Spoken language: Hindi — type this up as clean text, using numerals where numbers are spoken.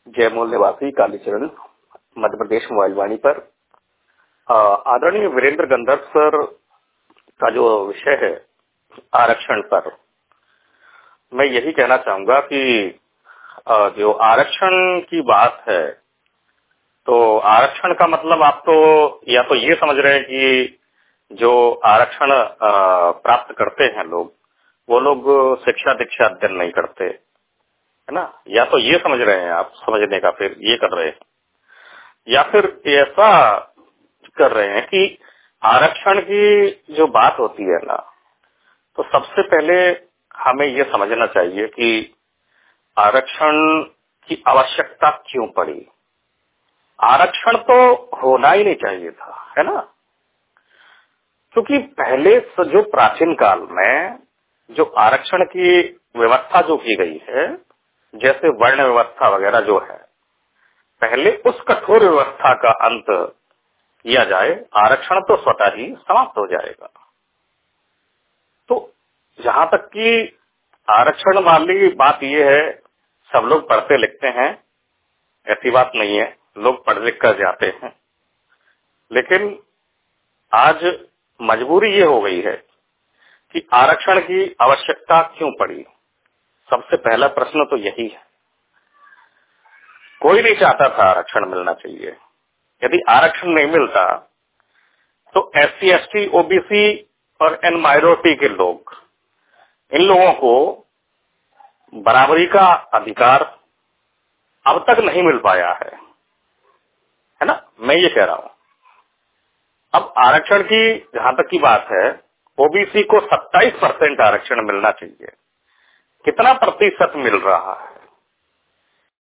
जयमूल निवासी कालीचरण मध्य प्रदेश मोबाइल वाणी पर आदरणीय वीरेंद्र गंधर्व सर का जो विषय है आरक्षण पर, मैं यही कहना चाहूंगा कि जो आरक्षण की बात है, तो आरक्षण का मतलब आप तो या तो ये समझ रहे हैं कि जो आरक्षण प्राप्त करते हैं लोग, वो लोग शिक्षा दीक्षा अध्ययन नहीं करते, है ना, या तो ये समझ रहे हैं आप, समझने का फिर ये कर रहे हैं, या फिर ऐसा कर रहे हैं कि आरक्षण की जो बात होती है ना, तो सबसे पहले हमें ये समझना चाहिए कि आरक्षण की आवश्यकता क्यों पड़ी। आरक्षण तो होना ही नहीं चाहिए था, है ना, क्योंकि पहले जो प्राचीन काल में जो आरक्षण की व्यवस्था जो की गई है, जैसे वर्ण व्यवस्था वगैरह जो है, पहले उस कठोर व्यवस्था का अंत किया जाए, आरक्षण तो स्वतः ही समाप्त हो जाएगा। तो जहां तक कि आरक्षण वाली बात यह है, सब लोग पढ़ते लिखते हैं, ऐसी बात नहीं है, लोग पढ़ लिख कर जाते हैं, लेकिन आज मजबूरी ये हो गई है कि आरक्षण की आवश्यकता क्यों पड़ी। सबसे पहला प्रश्न तो यही है। कोई नहीं चाहता था आरक्षण मिलना चाहिए। यदि आरक्षण नहीं मिलता तो SC, ST, OBC और एन माइनॉरिटी के लोग, इन लोगों को बराबरी का अधिकार अब तक नहीं मिल पाया है ना, मैं ये कह रहा हूं। अब आरक्षण की जहां तक की बात है, OBC को 27% आरक्षण मिलना चाहिए। कितना प्रतिशत मिल रहा है?